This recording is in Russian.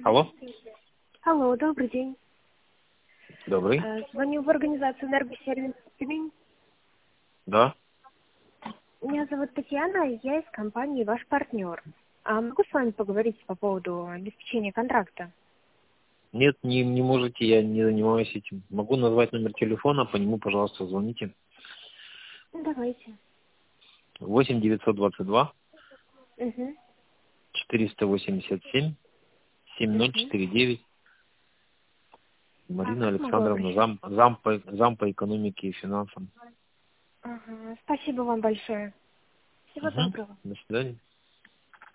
Алло. Алло, добрый день. Добрый. Звоню в организацию «Энергосервис Тюмень». Да. Меня зовут Татьяна, я из компании «Ваш партнер». Могу с вами поговорить по поводу обеспечения контракта? Нет, не можете, я не занимаюсь этим. Могу назвать номер телефона, по нему, пожалуйста, звоните. Давайте. 8 922 Угу. 487 Угу. 7049. А Марина как могу Александровна, обращаться? зам по экономике и финансам. Ага. Спасибо вам большое. Всего Угу. доброго. До свидания.